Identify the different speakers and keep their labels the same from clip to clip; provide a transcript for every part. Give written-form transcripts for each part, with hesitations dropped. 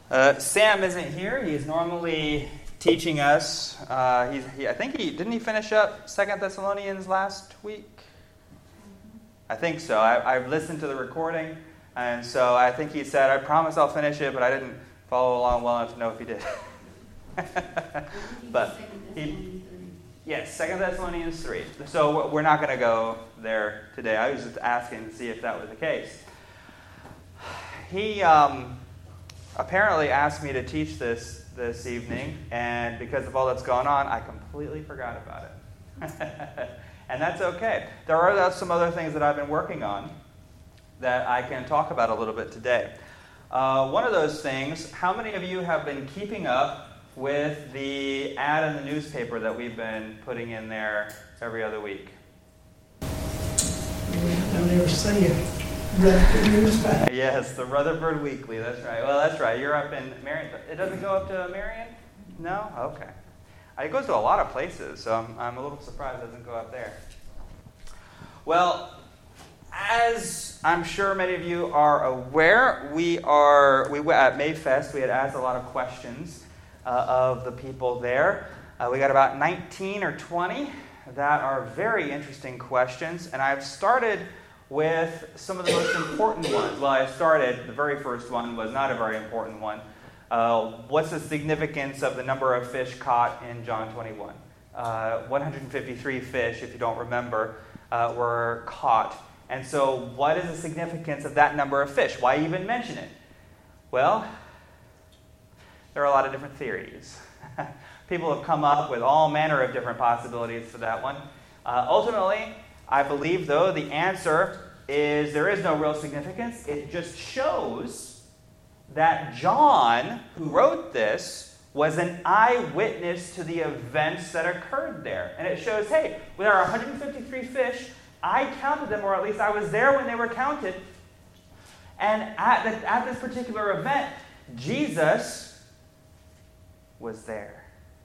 Speaker 1: Sam isn't here. He's normally teaching us. I think didn't he finish up 2 Thessalonians last week? I think so. I've listened to the recording, and so I think he said, "I promise I'll finish it," but I didn't follow along well enough to know if he did. But yes, 2 Thessalonians 3. So we're not going to go there today. I was just asking to see if that was the case. He apparently asked me to teach this evening, and because of all that's going on, I completely forgot about it. And that's okay. There are some other things that I've been working on that I can talk about a little bit today. One of those things, how many of you have been keeping up with the ad in the newspaper that we've been putting in there every other week?
Speaker 2: Don't ever see it.
Speaker 1: Yes, the Rutherford Weekly, that's right. Well, that's right. You're up in Marion. It doesn't go up to Marion? No? Okay. It goes to a lot of places, so I'm a little surprised it doesn't go up there. Well, as I'm sure many of you are aware, we at Mayfest, we had asked a lot of questions of the people there. We got about 19 or 20 that are very interesting questions, and I've started with some of the most important ones. Well, the very first one was not a very important one. What's the significance of the number of fish caught in John 21? 153 fish, if you don't remember, were caught. And so what is the significance of that number of fish? Why even mention it? Well, there are a lot of different theories. People have come up with all manner of different possibilities for that one. Ultimately, I believe, though, the answer is there is no real significance. It just shows that John, who wrote this, was an eyewitness to the events that occurred there. And it shows, hey, there are 153 fish. I counted them, or at least I was there when they were counted. And at this particular event, Jesus was there,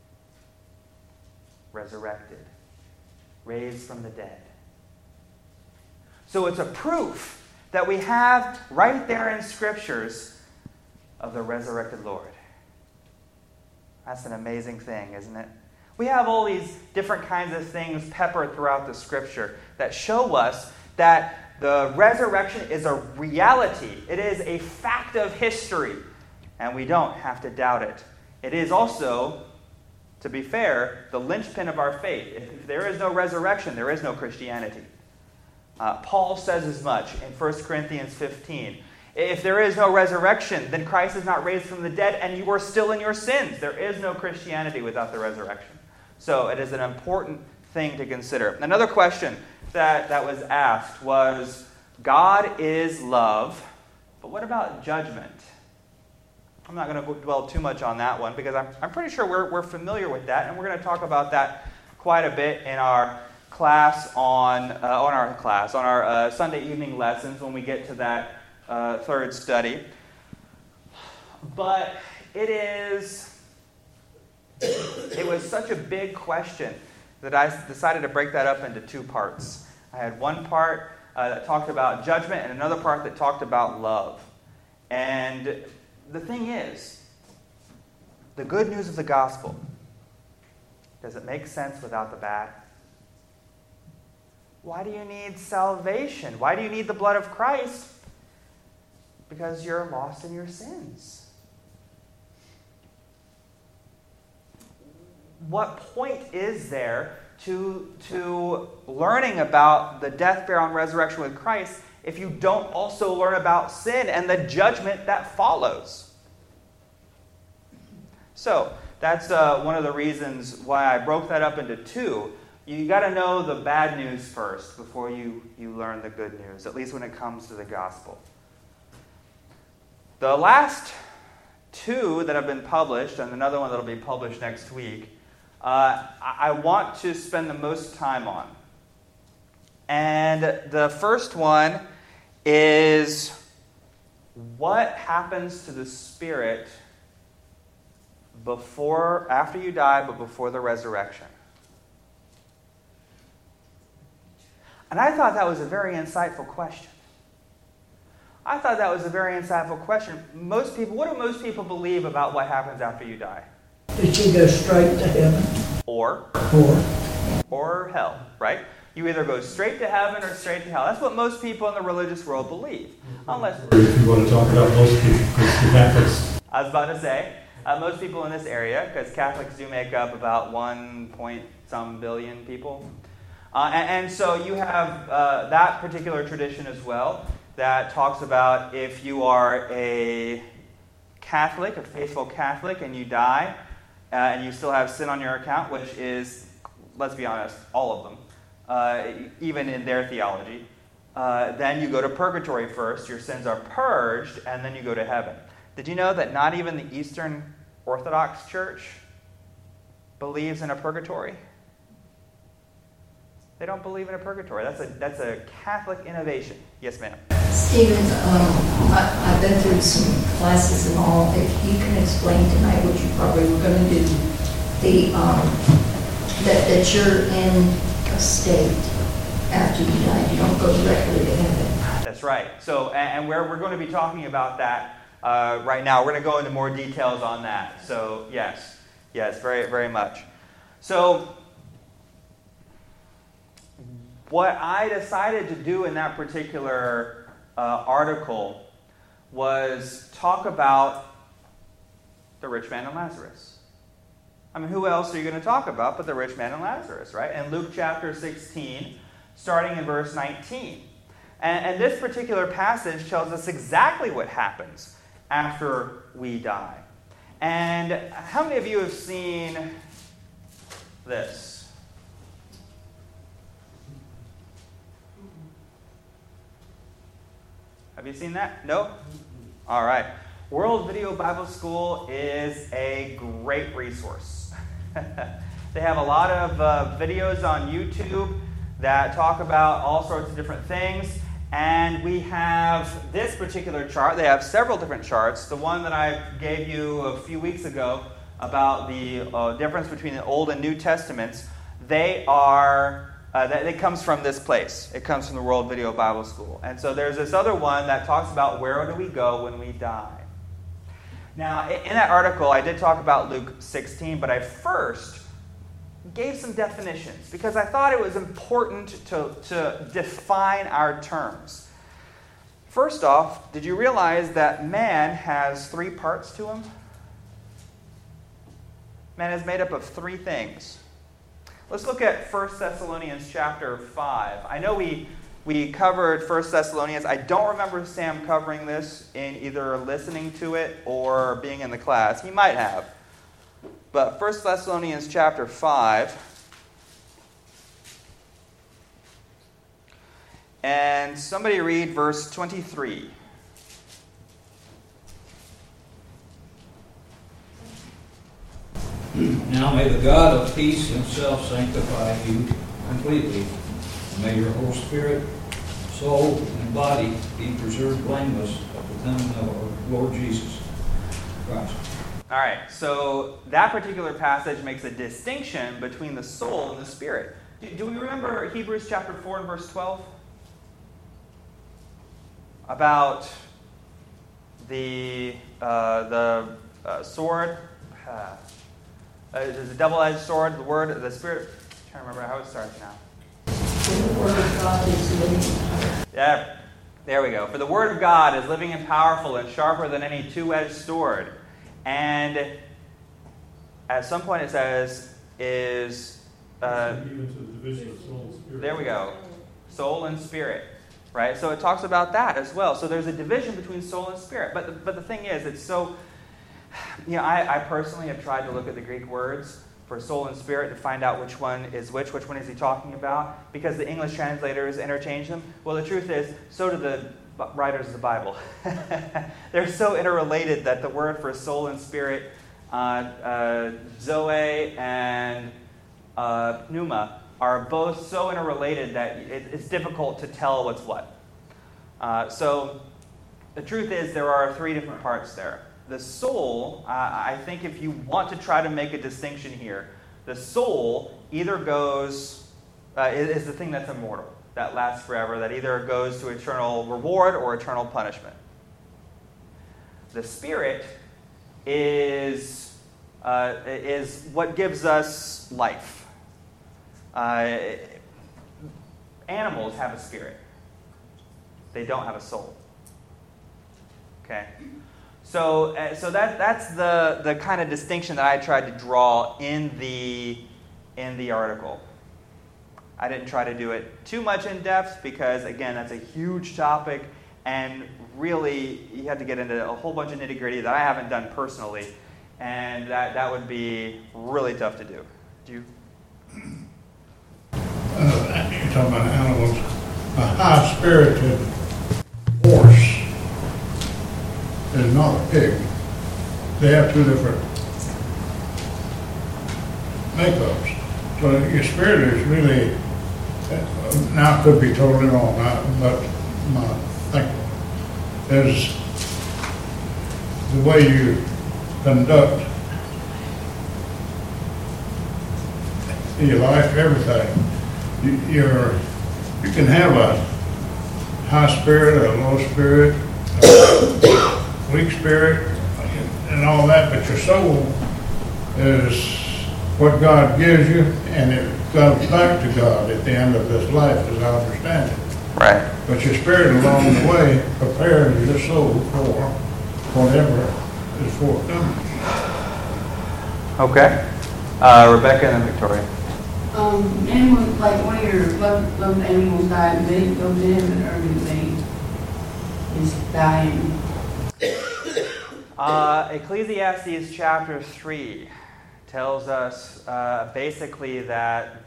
Speaker 1: resurrected, raised from the dead. So it's a proof that we have right there in Scriptures of the resurrected Lord. That's an amazing thing, isn't it? We have all these different kinds of things peppered throughout the Scripture that show us that the resurrection is a reality. It is a fact of history, and we don't have to doubt it. It is also, to be fair, the linchpin of our faith. If there is no resurrection, there is no Christianity. Paul says as much in 1 Corinthians 15. If there is no resurrection, then Christ is not raised from the dead, and you are still in your sins. There is no Christianity without the resurrection. So it is an important thing to consider. Another question that was asked was, God is love, but what about judgment? I'm not going to dwell too much on that one because I'm pretty sure we're familiar with that, and we're going to talk about that quite a bit in our class on our Sunday evening lessons when we get to that third study. But it was such a big question that I decided to break that up into two parts. I had one part that talked about judgment and another part that talked about love. And the thing is, the good news of the gospel, does it make sense without the bad? Why do you need salvation? Why do you need the blood of Christ? Because you're lost in your sins. What point is there to learning about the death, burial, and resurrection with Christ if you don't also learn about sin and the judgment that follows? So, that's one of the reasons why I broke that up into two. You got to know the bad news first before you learn the good news, at least when it comes to the gospel. The last two that have been published, and another one that will be published next week, I want to spend the most time on. And the first one is what happens to the spirit after you die, but before the resurrection. And I thought that was a very insightful question. I thought that was a very insightful question. What do most people believe about what happens after you die?
Speaker 2: Did you go straight to heaven?
Speaker 1: Or hell, right? You either go straight to heaven or straight to hell. That's what most people in the religious world believe. Unless,
Speaker 3: if you want to talk about most people, because the Catholics.
Speaker 1: I was about to say, most people in this area, because Catholics do make up about 1-some billion people. And so you have that particular tradition as well that talks about if you are a Catholic, a faithful Catholic, and you die, and you still have sin on your account, which is, let's be honest, all of them, even in their theology, then you go to purgatory first, your sins are purged, and then you go to heaven. Did you know that not even the Eastern Orthodox Church believes in a purgatory? They don't believe in a purgatory. That's a Catholic innovation. Yes, ma'am.
Speaker 4: Stephen, I've been through some classes and all. If you can explain tonight what you probably were going to do, that you're in a state after you die. You don't go directly to heaven.
Speaker 1: That's right. So, and we're going to be talking about that right now. We're going to go into more details on that. So, yes, very, very much. So, what I decided to do in that particular article was talk about the rich man and Lazarus. I mean, who else are you going to talk about but the rich man and Lazarus, right? In Luke chapter 16, starting in verse 19. And this particular passage tells us exactly what happens after we die. And how many of you have seen this? Have you seen that? No? All right. World Video Bible School is a great resource. They have a lot of videos on YouTube that talk about all sorts of different things. And we have this particular chart. They have several different charts. The one that I gave you a few weeks ago about the difference between the Old and New Testaments, they are... it comes from this place. It comes from the World Video Bible School. And so there's this other one that talks about where do we go when we die. Now, in that article, I did talk about Luke 16, but I first gave some definitions because I thought it was important to define our terms. First off, did you realize that man has 3 parts to him? Man is made up of 3 things. Let's look at 1 Thessalonians chapter 5. I know we covered 1 Thessalonians. I don't remember Sam covering this in either listening to it or being in the class. He might have. But 1 Thessalonians chapter 5. And somebody read verse 23.
Speaker 5: Now may the God of peace himself sanctify you completely. And may your whole spirit, soul, and body be preserved blameless at the coming of our Lord Jesus Christ.
Speaker 1: All right, so that particular passage makes a distinction between the soul and the spirit. Do we remember Hebrews chapter 4 and verse 12? About the sword. There's a double-edged sword, the word, the spirit. I'm trying to remember how it starts now.
Speaker 4: The word of God is living.
Speaker 1: Yeah, there we go. For the word of God is living and powerful and sharper than any two-edged sword. And at some point it says is...
Speaker 3: even to the division of soul and spirit.
Speaker 1: There we go. Soul and spirit. Right? So it talks about that as well. So there's a division between soul and spirit. But the thing is, it's so... I personally have tried to look at the Greek words for soul and spirit to find out which one is which one is he talking about, because the English translators interchange them. Well, the truth is, so do the writers of the Bible. They're so interrelated that the word for soul and spirit, zoe and pneuma, are both so interrelated that it's difficult to tell what's what. So the truth is there are 3 different parts there. The soul, I think if you want to try to make a distinction here, the soul either goes, is the thing that's immortal. that lasts forever, that either goes to eternal reward or eternal punishment. The Spirit is what gives us life. Animals have a spirit. They don't have a soul. Okay? So that's the kind of distinction that I tried to draw in the article. I didn't try to do it too much in depth because, again, that's a huge topic, and really you have to get into a whole bunch of nitty-gritty that I haven't done personally, and that would be really tough to do. Do you?
Speaker 6: You're talking about animals. A high-spirited horse is not a pig. They have two different makeups. So your spirit is really, now I could be totally wrong, but my thinking is the way you conduct your life, everything. You can have a high spirit, a low spirit, a weak spirit, and all that, but your soul is what God gives you, and it comes back to God at the end of this life, as I understand it.
Speaker 1: Right.
Speaker 6: But your spirit along the way prepares your soul for whatever is forthcoming.
Speaker 1: Okay. Rebecca and then Victoria.
Speaker 7: Animals, like one of your loved animals died, do they go to heaven, or do they just die in?
Speaker 1: Ecclesiastes chapter 3 tells us basically that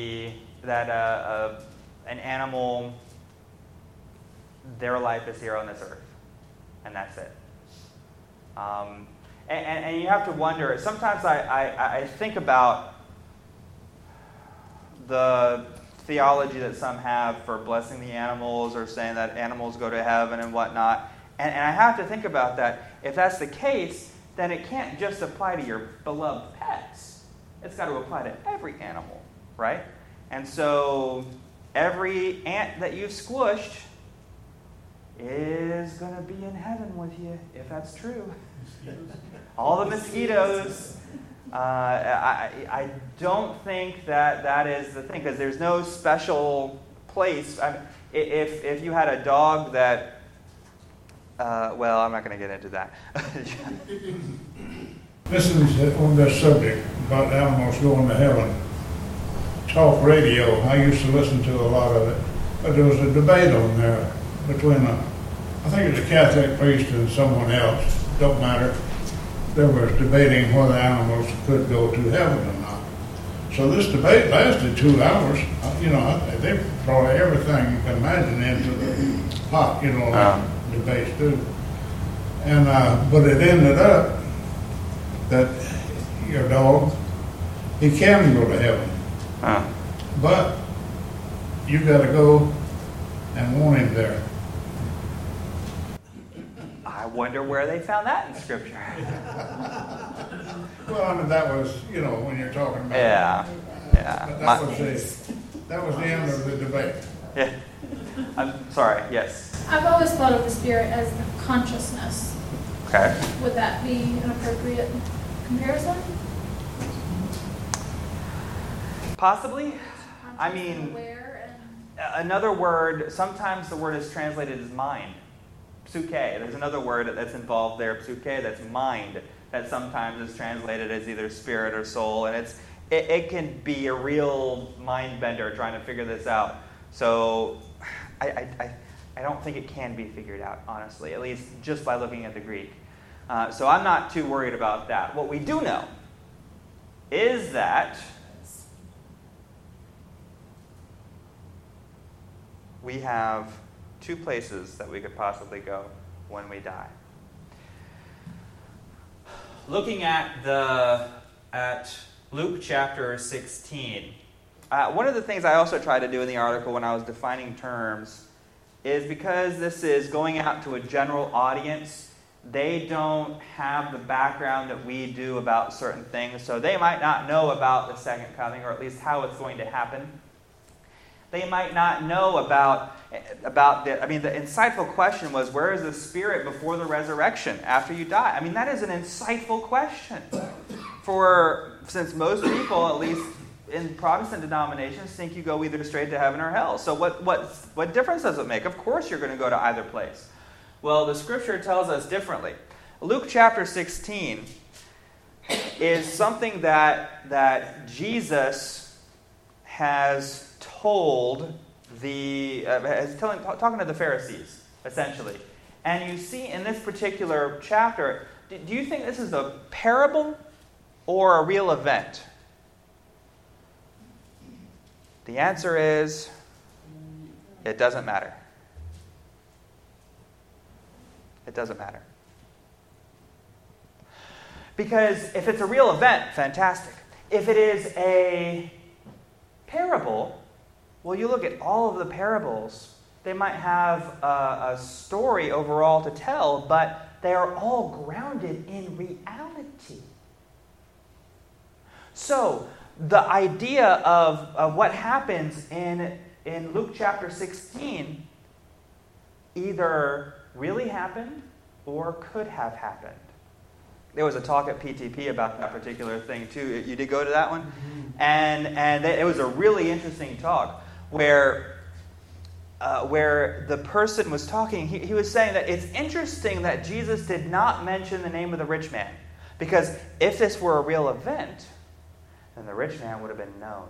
Speaker 1: an animal, their life is here on this earth, and that's it. And you have to wonder. Sometimes I think about the theology that some have for blessing the animals or saying that animals go to heaven and whatnot. And I have to think about that. If that's the case, then it can't just apply to your beloved pets. It's got to apply to every animal, right? And so every ant that you've squished is going to be in heaven with you, if that's true. All the mosquitoes. I don't think that is the thing, because there's no special place. I mean, if you had a dog that, well, I'm not going to get into that.
Speaker 6: Listen on this subject about animals going to heaven. Talk radio, I used to listen to a lot of it, but there was a debate on there between I think it was a Catholic priest and someone else, don't matter. They were debating whether animals could go to heaven or not. So this debate lasted 2 hours. They brought everything you can imagine into the pot, debates do. And but it ended up that your dog, he can go to heaven. But you got to go and want him there.
Speaker 1: I wonder where they found that in Scripture.
Speaker 6: Well, I mean, that was, when you're talking about...
Speaker 1: Yeah.
Speaker 6: That was the end of the debate.
Speaker 1: Yeah. I'm sorry, yes.
Speaker 8: I've always thought of the spirit as the consciousness.
Speaker 1: Okay.
Speaker 8: Would that be an appropriate comparison?
Speaker 1: Possibly. I mean,
Speaker 8: Aware and...
Speaker 1: another word, sometimes the word is translated as mind. Psuche. There's another word that's involved there, psuche, that's mind, that sometimes is translated as either spirit or soul, and it can be a real mind bender trying to figure this out. So I don't think it can be figured out, honestly, at least just by looking at the Greek. So I'm not too worried about that. What we do know is that we have 2 places that we could possibly go when we die. Looking at Luke chapter 16, one of the things I also tried to do in the article when I was defining terms is, because this is going out to a general audience, they don't have the background that we do about certain things, so they might not know about the second coming, or at least how it's going to happen. They might not know about the insightful question was, where is the spirit before the resurrection after you die? I mean, that is an insightful question. Since most people, at least in Protestant denominations, think you go either straight to heaven or hell. So what difference does it make? Of course you're going to go to either place. Well, the Scripture tells us differently. Luke chapter 16 is something that Jesus has told talking to the Pharisees, essentially. And you see in this particular chapter, do you think this is a parable or a real event? The answer is, it doesn't matter. It doesn't matter. Because if it's a real event, fantastic. If it is a parable, well, you look at all of the parables, they might have a story overall to tell, but they are all grounded in reality. So, the idea of what happens in Luke chapter 16 either really happened or could have happened. There was a talk at PTP about that particular thing too. You did go to that one? Mm-hmm. And it was a really interesting talk where the person was talking. He was saying that it's interesting that Jesus did not mention the name of the rich man. Because if this were a real event, then the rich man would have been known.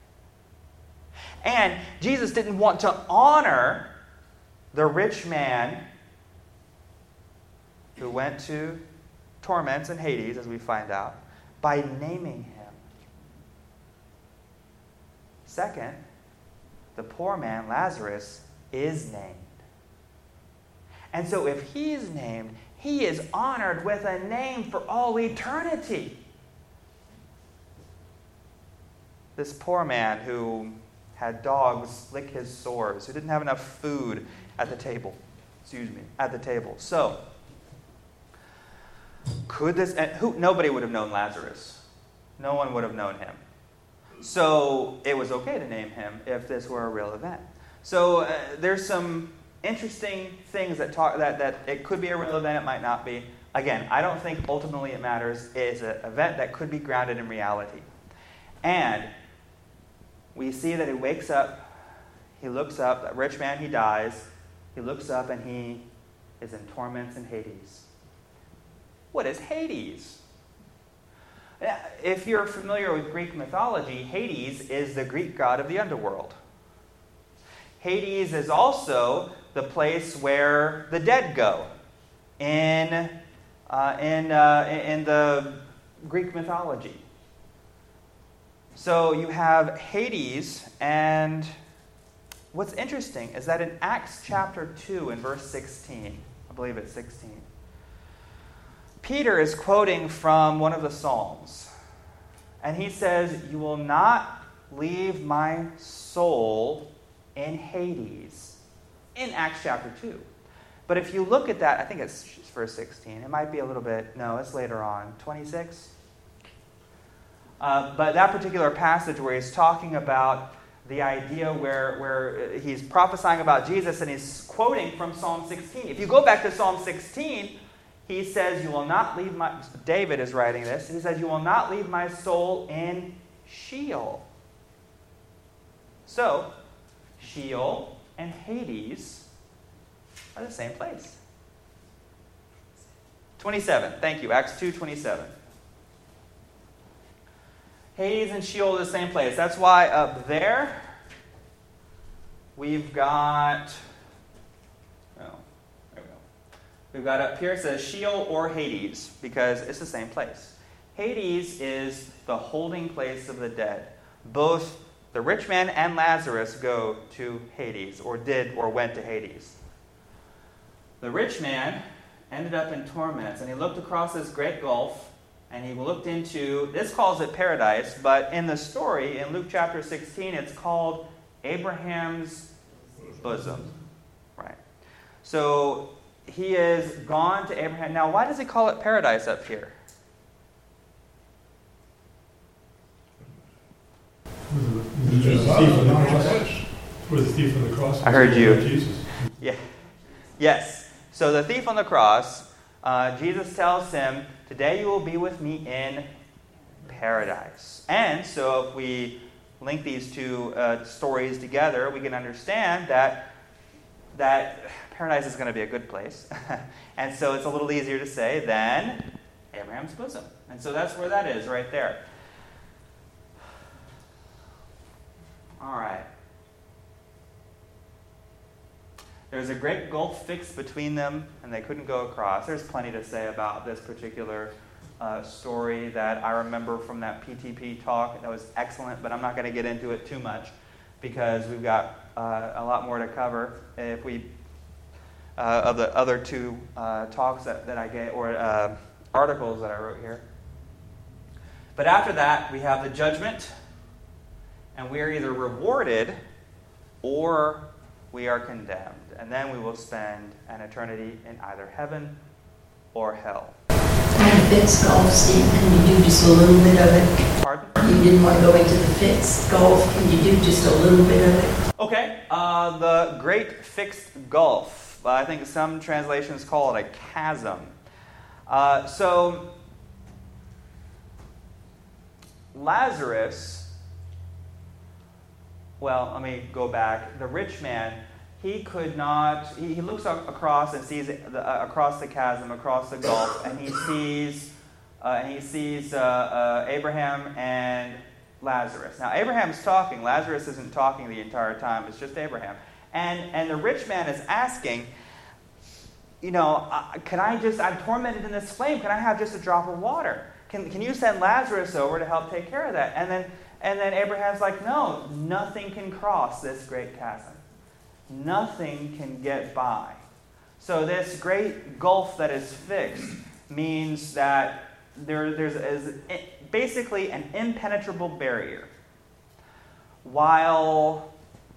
Speaker 1: And Jesus didn't want to honor the rich man who went to torments in Hades, as we find out, by naming him. Second, the poor man, Lazarus, is named. And so if he's named, he is honored with a name for all eternity. This poor man who had dogs lick his sores, who didn't have enough food at the table. So, nobody would have known Lazarus. No one would have known him. So it was okay to name him if this were a real event. So there's some interesting things that it could be a real event, it might not be. Again, I don't think ultimately it matters. It is an event that could be grounded in reality. And we see that he wakes up, he looks up, that rich man, he dies. He looks up and he is in torments in Hades. What is Hades? If you're familiar with Greek mythology, Hades is the Greek god of the underworld. Hades is also the place where the dead go in the Greek mythology. So you have Hades, and what's interesting is that in Acts chapter 2 and verse 16, I believe it's 16, Peter is quoting from one of the Psalms. And he says, "You will not leave my soul in Hades," in Acts chapter 2. But if you look at that, I think it's verse 16. It might be a little bit, no, it's later on, 26. But that particular passage where he's talking about the idea where he's prophesying about Jesus and he's quoting from Psalm 16. If you go back to Psalm 16, he says, "You will not leave my..." David is writing this. He says, "You will not leave my soul in Sheol." So, Sheol and Hades are the same place. 27. Thank you. Acts 2:27. Hades and Sheol are the same place. That's why up there we've got... We've got up here, it says Sheol or Hades, because it's the same place. Hades is the holding place of the dead. Both the rich man and Lazarus go to Hades, or went to Hades. The rich man ended up in torments, and he looked across this great gulf, and he looked into, this calls it paradise, but in the story, in Luke chapter 16, it's called Abraham's bosom. Right. So he is gone to Abraham. Now, why does he call it paradise up here?
Speaker 3: For the thief on the cross.
Speaker 1: I heard you.
Speaker 3: Jesus.
Speaker 1: Yeah. Yes. So the thief on the cross, Jesus tells him, today you will be with me in paradise. And so if we link these two stories together, we can understand that paradise is going to be a good place. And so it's a little easier to say than Abraham's bosom. And so that's where that is, right there. All right. There's a great gulf fixed between them, and they couldn't go across. There's plenty to say about this particular story that I remember from that PTP talk. That was excellent, but I'm not going to get into it too much because we've got a lot more to cover if we of the other two talks that I gave, or articles that I wrote here. But after that, we have the judgment, and we are either rewarded or we are condemned. And then we will spend an eternity in either heaven or hell.
Speaker 4: And fixed golf, Steve, can you do just a little bit of it?
Speaker 1: Pardon?
Speaker 4: You didn't want to go into the fixed golf. Can you do just a little bit of it?
Speaker 1: Okay, the great fixed gulf. I think some translations call it a chasm. So Lazarus, well, let me go back. The rich man, he could not, he looks across and sees across the chasm, across the gulf, and he sees Abraham and Lazarus. Now, Abraham's talking. Lazarus isn't talking the entire time. It's just Abraham. And the rich man is asking, can I just, I'm tormented in this flame. Can I have just a drop of water? Can you send Lazarus over to help take care of that? And then Abraham's like, no, nothing can cross this great chasm. Nothing can get by. So this great gulf that is fixed means that there's basically an impenetrable barrier. While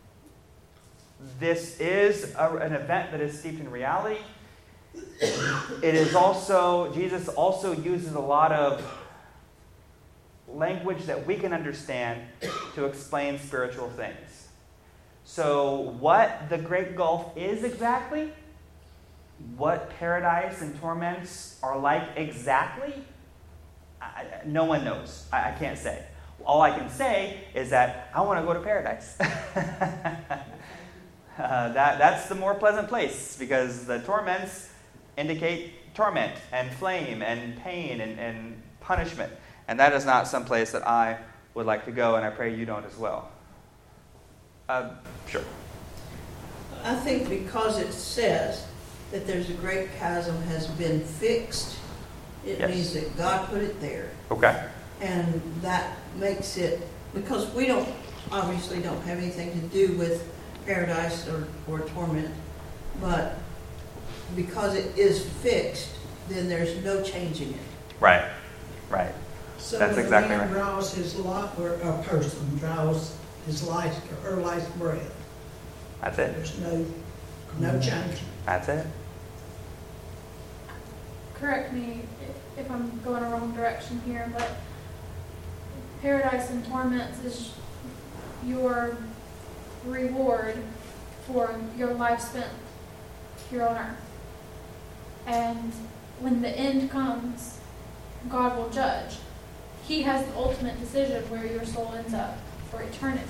Speaker 1: this is an event that is steeped in reality, it is also, Jesus also uses a lot of language that we can understand to explain spiritual things. So what the great gulf is exactly, what paradise and torments are like exactly, no one knows. I can't say. All I can say is that I want to go to paradise. That's the more pleasant place, because the torments indicate torment and flame and pain and punishment. And that is not some place that I would like to go, and I pray you don't as well. Sure.
Speaker 2: I think because it says that there's a great chasm has been fixed, it
Speaker 1: Yes.
Speaker 2: means that God put it there.
Speaker 1: Okay.
Speaker 2: And that makes it, because we obviously don't have anything to do with paradise or torment, but because it is fixed, then there's no changing it.
Speaker 1: Right.
Speaker 2: So
Speaker 1: That's
Speaker 2: when
Speaker 1: exactly
Speaker 2: a man
Speaker 1: right.
Speaker 2: draws his life, or a person draws his life or her life's breath,
Speaker 1: That's it.
Speaker 2: there's no change.
Speaker 1: That's it.
Speaker 8: Correct me if I'm going a wrong direction here, but paradise and torments is your reward for your life spent here on earth. And when the end comes, God will judge. He has the ultimate decision where your soul ends up for eternity.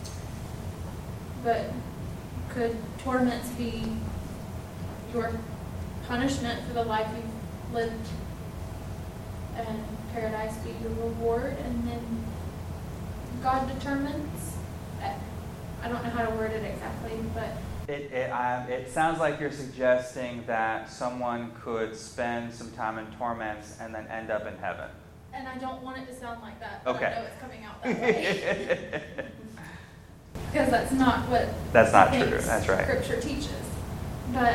Speaker 8: But could torments be your punishment for the life you've lived, and paradise be your reward, and then God determines? I don't know how to word it exactly, but
Speaker 1: It sounds like you're suggesting that someone could spend some time in torments and then end up in heaven.
Speaker 8: and I don't want it to sound like that, but
Speaker 1: Okay.
Speaker 8: I know it's coming out that way. Because that's not what
Speaker 1: That's not
Speaker 8: I think
Speaker 1: true. That's right.
Speaker 8: Scripture teaches. But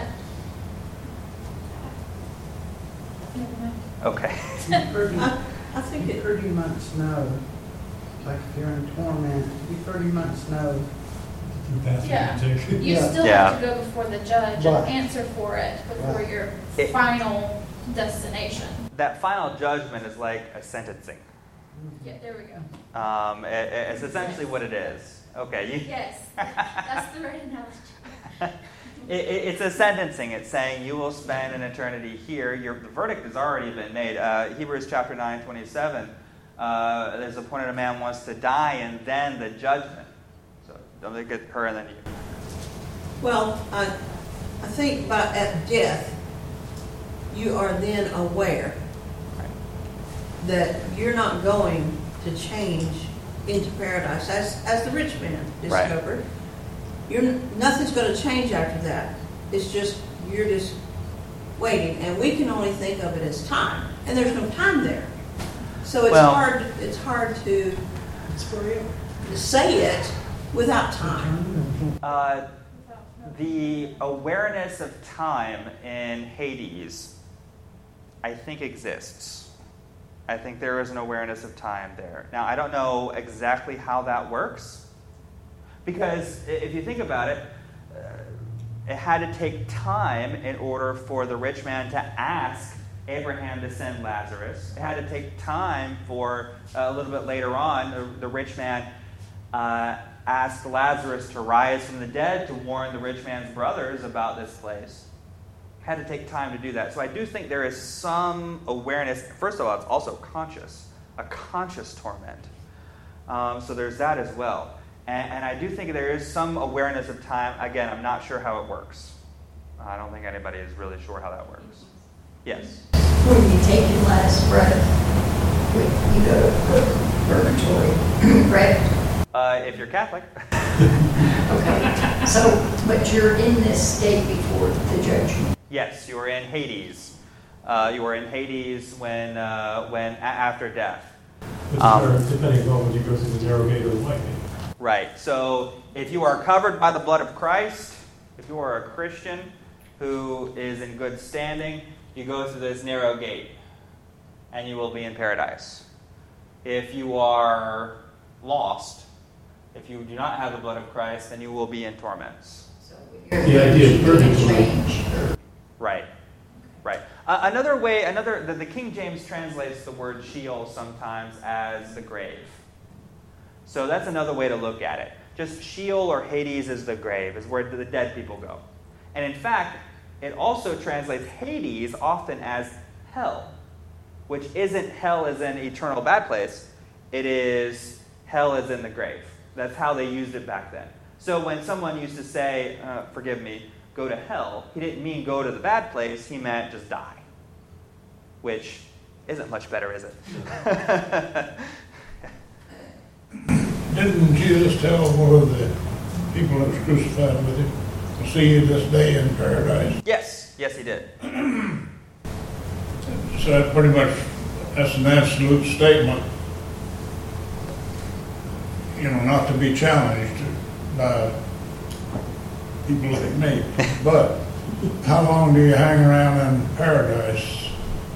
Speaker 8: never mind.
Speaker 1: Okay.
Speaker 2: I think it
Speaker 9: pretty much know, like if you're in torment, you pretty much know.
Speaker 8: Yeah. You
Speaker 9: Yeah.
Speaker 8: still
Speaker 1: Yeah.
Speaker 8: have to go before the judge
Speaker 9: Right.
Speaker 8: and answer for it before
Speaker 9: Right.
Speaker 8: your
Speaker 1: It-
Speaker 8: final destination.
Speaker 1: That final judgment is like a sentencing.
Speaker 8: Yeah, there we go.
Speaker 1: It's essentially what it is. Okay.
Speaker 8: Yes, that's the right analogy.
Speaker 1: It's a sentencing. It's saying you will spend an eternity here. The verdict has already been made. Hebrews chapter 9:27. There's appointed a man wants to die, and then the judgment. So don't look at her and then you.
Speaker 2: Well, I think at death, you are then aware that you're not going to change into paradise, as the rich man discovered. Right. Nothing's going to change after that. It's just, you're just waiting. And we can only think of it as time. And there's no time there. So it's hard to say it without time.
Speaker 1: The awareness of time in Hades, I think, exists. I think there is an awareness of time there. Now, I don't know exactly how that works, because if you think about it, it had to take time in order for the rich man to ask Abraham to send Lazarus. It had to take time for, a little bit later on, the rich man asked Lazarus to rise from the dead to warn the rich man's brothers about this place. Had to take time to do that. So I do think there is some awareness. First of all, it's also a conscious torment. So there's that as well. And I do think there is some awareness of time. Again, I'm not sure how it works. I don't think anybody is really sure how that works. Yes?
Speaker 4: When you take your last breath, you go to purgatory, right?
Speaker 1: If you're Catholic.
Speaker 4: Okay. So, but you're in this state before the judgment.
Speaker 1: Yes, you are in Hades. You are in Hades when after death.
Speaker 3: Depending on when you go through the narrow gate or the wide gate.
Speaker 1: Right. So if you are covered by the blood of Christ, if you are a Christian who is in good standing, you go through this narrow gate, and you will be in paradise. If you are lost, if you do not have the blood of Christ, then you will be in torments.
Speaker 4: So
Speaker 3: The idea is purgatory.
Speaker 1: Right. Right. The King James translates the word Sheol sometimes as the grave. So that's another way to look at it. Just Sheol or Hades is the grave, is where the dead people go. And in fact, it also translates Hades often as hell, which isn't hell as in eternal bad place. It is hell as in the grave. That's how they used it back then. So when someone used to say, forgive me, go to hell, he didn't mean go to the bad place, he meant just die. Which isn't much better, is it?
Speaker 6: Didn't Jesus tell one of the people that was crucified with him, "I'll see you this day in paradise"?
Speaker 1: Yes, he did.
Speaker 6: So that pretty much, that's an absolute statement, not to be challenged by people like me. But how long do you hang around in paradise?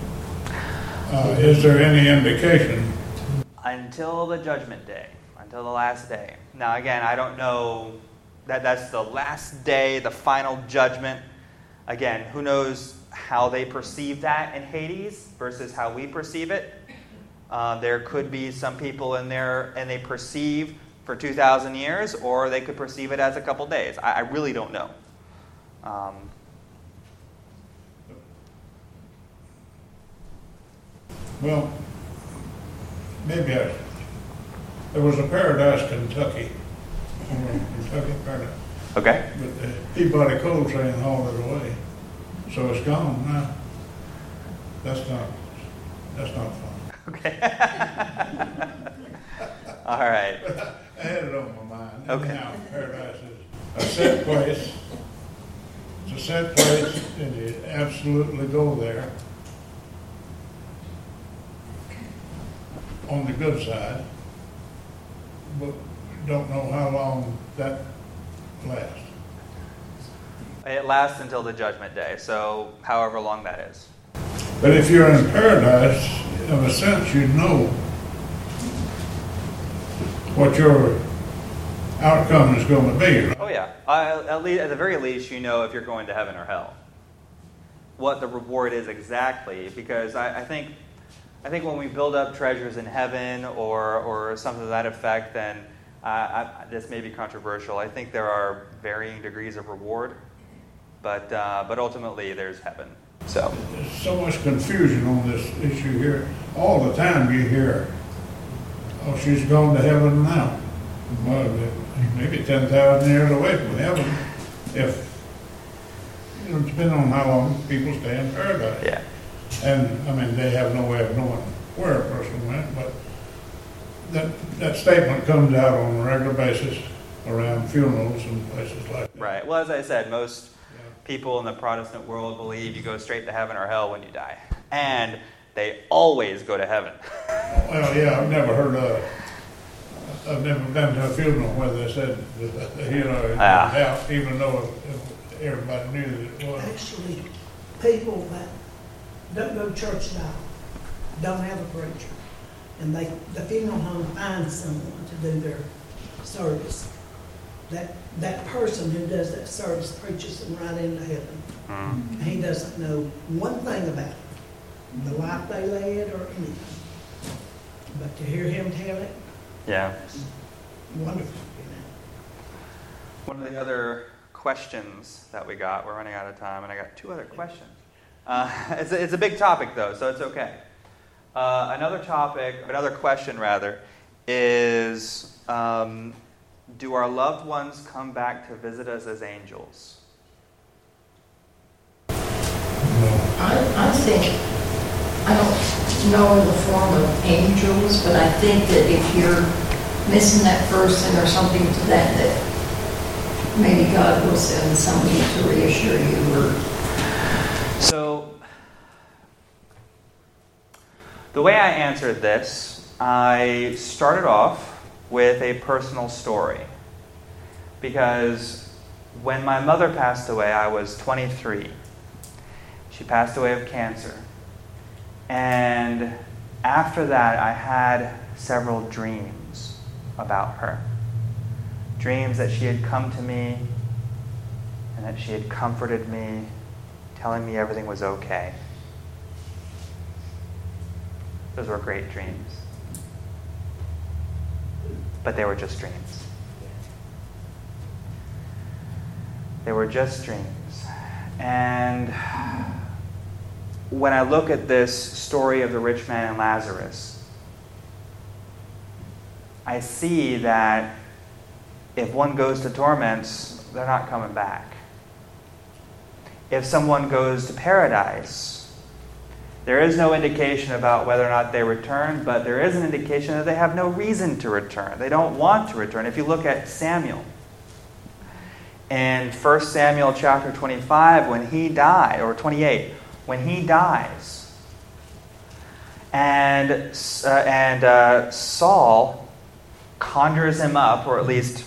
Speaker 6: Is there any indication?
Speaker 1: Until the judgment day, until the last day. Now again, I don't know that's the last day, the final judgment. Again, who knows how they perceive that in Hades versus how we perceive it. There could be some people in there and they perceive for 2,000 years, or they could perceive it as a couple days. I really don't know.
Speaker 6: Well, maybe there was a Paradise, Kentucky. Kentucky Paradise.
Speaker 1: Okay.
Speaker 6: But the Peabody Coal Train hauled it away. So it's gone now. That's not fun.
Speaker 1: Okay. All right.
Speaker 6: I had it on my mind.
Speaker 1: Okay.
Speaker 6: Anyhow, Paradise is a set place. It's a set place, and you absolutely go there on the good side, but don't know how long that lasts.
Speaker 1: It lasts until the judgment day, so however long that is.
Speaker 6: But if you're in paradise, in a sense, you know what your outcome is going to be, right?
Speaker 1: Oh yeah. At the very least, you know if you're going to heaven or hell. What the reward is exactly, because I think when we build up treasures in heaven or something to that effect, then This may be controversial. I think there are varying degrees of reward, but ultimately there's heaven. So
Speaker 6: There's so much confusion on this issue here. All the time you hear, oh, she's gone to heaven now. Well, maybe 10,000 years away from heaven, if, depending on how long people stay in paradise.
Speaker 1: yeah.
Speaker 6: And, I mean, they have no way of knowing where a person went, but that statement comes out on a regular basis around funerals and places like that.
Speaker 1: Right. Well, as I said, most
Speaker 6: Yeah.
Speaker 1: people in the Protestant world believe you go straight to heaven or hell when you die. And they always go to heaven.
Speaker 6: Well, yeah, I've never heard I've never been to a funeral where they said, doubt, even though everybody knew that it was.
Speaker 10: Actually, people that don't go to church at all, don't have a preacher, and the funeral home finds someone to do their service. That person who does that service preaches them right into heaven.
Speaker 1: Mm.
Speaker 10: He doesn't know one thing about it, the life they led or anything. But to hear him tell it,
Speaker 1: Yeah.
Speaker 10: it's wonderful,
Speaker 1: One of the other questions that we got, we're running out of time, and I got 2 other questions. It's a big topic, though, so it's okay. Another question, rather, is do our loved ones come back to visit us as angels?
Speaker 4: I think, I don't know in the form of angels, but I think that if you're missing that person or something to that maybe God will send somebody to reassure you. Or
Speaker 1: So, the way I answered this, I started off with a personal story. Because when my mother passed away, I was 23. She passed away of cancer. And after that, I had several dreams about her. Dreams that she had come to me and that she had comforted me, telling me everything was okay. Those were great dreams. But they were just dreams. They were just dreams. And when I look at this story of the rich man and Lazarus, I see that if one goes to torments, they're not coming back. If someone goes to paradise, there is no indication about whether or not they return, but there is an indication that they have no reason to return. They don't want to return. If you look at Samuel, in 1 Samuel chapter 25, when he died, or 28, when he dies, and Saul conjures him up, or at least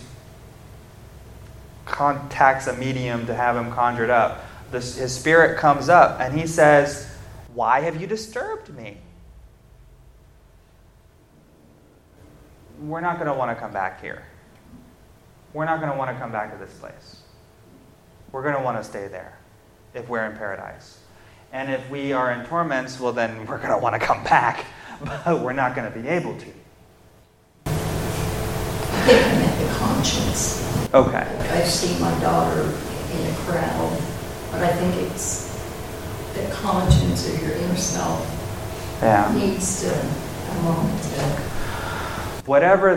Speaker 1: contacts a medium to have him conjured up. His spirit comes up, and he says, "Why have you disturbed me?" We're not going to want to come back here. We're not going to want to come back to this place. We're going to want to stay there if we're in paradise. And if we are in torments, well, then we're going to want to come back, but we're not going to be able to.
Speaker 4: I think I meant the conscience.
Speaker 1: Okay.
Speaker 4: I've seen my daughter in a crowd, but I think it's the conscience of your inner self needs to a moment to.
Speaker 1: Whatever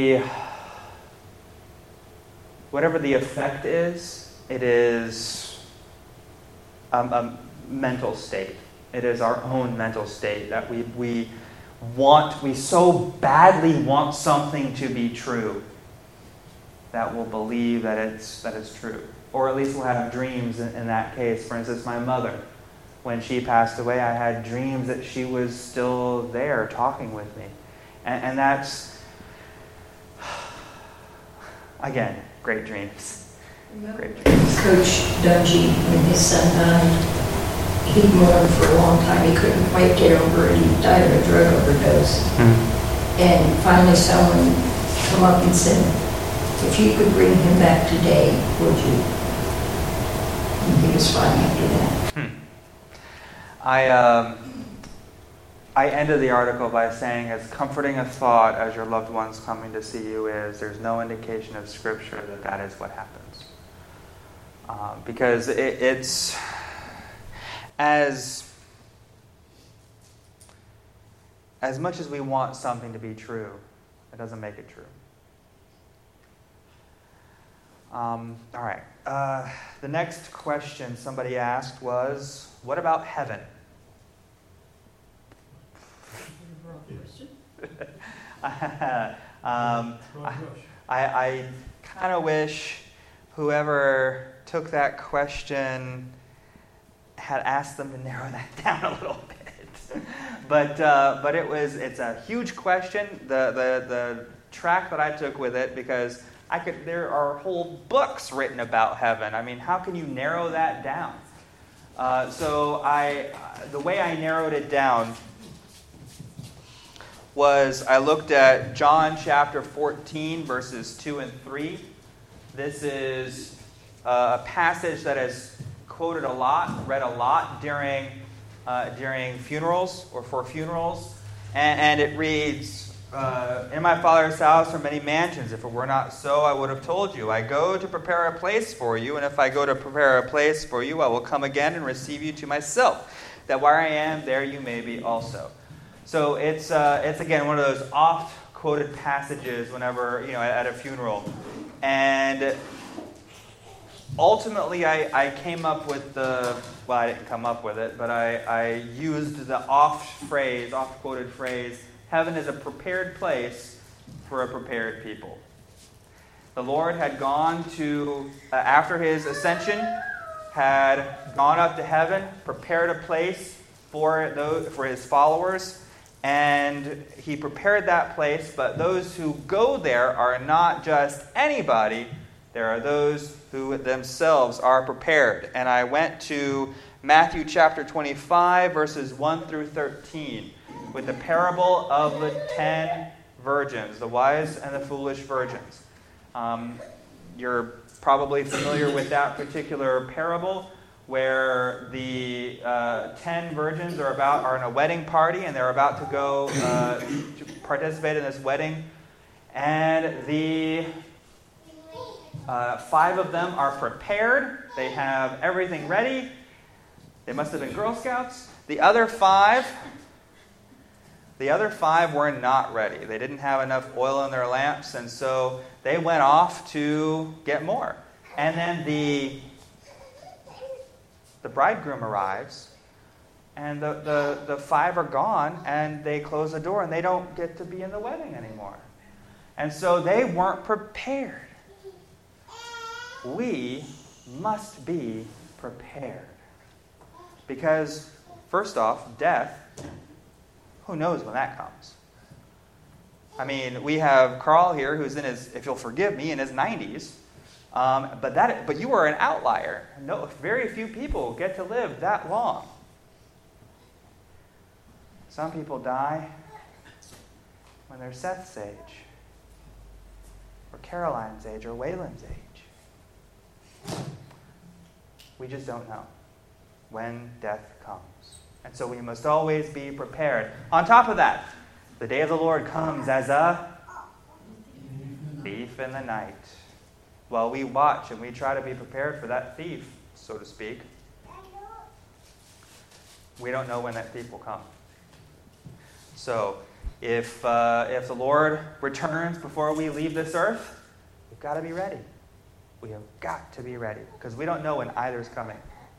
Speaker 1: the effect is, it is a mental state. It is our own mental state that we so badly want something to be true that we'll believe that it's true. Or at least we'll have dreams in that case. For instance, my mother, when she passed away, I had dreams that she was still there talking with me. And that's, again, great dreams. Great dreams.
Speaker 4: Coach Dungy, when his son died, he mourned for a long time. He couldn't quite get over it. He died of a drug overdose.
Speaker 1: Mm-hmm.
Speaker 4: And finally someone come up and said, "If you could bring him back today, would you?" And he was fine after that.
Speaker 1: I ended the article by saying, as comforting a thought as your loved ones coming to see you is, there's no indication of Scripture that that is what happens. Because it's as much as we want something to be true, it doesn't make it true. All right. The next question somebody asked was, what about heaven? I kind of wish whoever took that question had asked them to narrow that down a little bit. But it's a huge question. The track that I took with it, because there are whole books written about heaven. I mean, how can you narrow that down? So the way I narrowed it down was I looked at John chapter 14, verses 2 and 3. This is a passage that is quoted a lot, read a lot during funerals or for funerals. And it reads, in my Father's house are many mansions. If it were not so, I would have told you. I go to prepare a place for you, and if I go to prepare a place for you, I will come again and receive you to myself, that where I am, there you may be also. So it's again one of those oft-quoted passages whenever, at a funeral. And ultimately I came up with I didn't come up with it, but I used the oft-quoted phrase, heaven is a prepared place for a prepared people. The Lord had gone to, after his ascension, had gone up to heaven, prepared a place for his followers, and he prepared that place, but those who go there are not just anybody. There are those who themselves are prepared. And I went to Matthew chapter 25, verses 1 through 13, with the parable of the 10 virgins, the wise and the foolish virgins. You're probably familiar with that particular parable, where the 10 virgins are in a wedding party, and they're about to go to participate in this wedding. And the 5 of them are prepared. They have everything ready. They must have been Girl Scouts. The other five were not ready. They didn't have enough oil in their lamps, and so they went off to get more. And then the bridegroom arrives, and the 5 are gone, and they close the door, and they don't get to be in the wedding anymore. And so they weren't prepared. We must be prepared. Because, first off, death, who knows when that comes? I mean, we have Carl here, who's in his, if you'll forgive me, in his 90s. But you are an outlier. No, very few people get to live that long. Some people die when they're Seth's age, or Caroline's age, or Waylon's age. We just don't know when death comes. And so we must always be prepared. On top of that, the day of the Lord comes as a thief in the night. Well, we watch and we try to be prepared for that thief, so to speak. We don't know when that thief will come. So, if the Lord returns before we leave this earth, we've got to be ready. We have got to be ready, because we don't know when either is coming.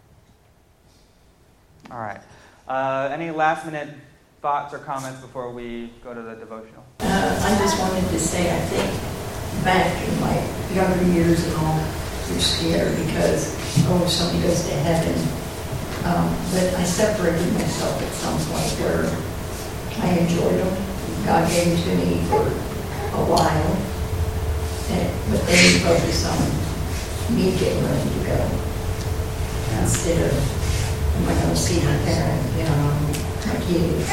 Speaker 1: All right. Any last-minute thoughts or comments before we go to the devotional?
Speaker 4: I just wanted to say, I think back in my younger years and all, you're scared because, somebody goes to heaven. But I separated myself at some point where I enjoyed them. God gave them to me for a while. But then you focus on me getting ready to go. Instead of, am I going to see my parent, my kids.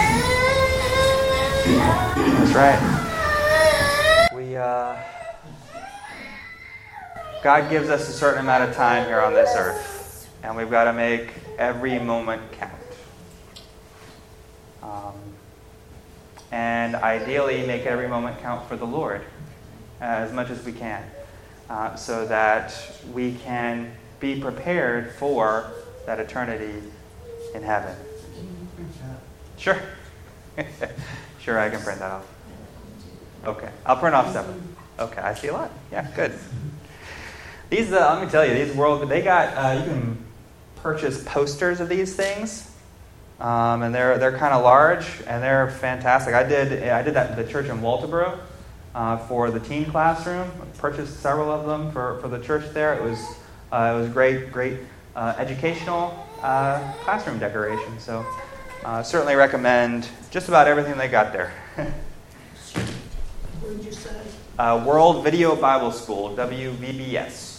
Speaker 1: That's right. God gives us a certain amount of time here on this earth, and we've got to make every moment count. and ideally make every moment count for the Lord as much as we can, so that we can be prepared for that eternity in heaven. Sure. Sure, I can print that off. Okay, I'll print off 7. Okay, I see a lot. Yeah, good. These, let me tell you, these they got, you can purchase posters of these things, and they're kind of large, and they're fantastic. I did that at the church in Walterboro for the teen classroom. I purchased several of them for the church there. It was great educational classroom decoration. So certainly recommend just about everything they got there.
Speaker 10: What did you say?
Speaker 1: World Video Bible School, WVBS.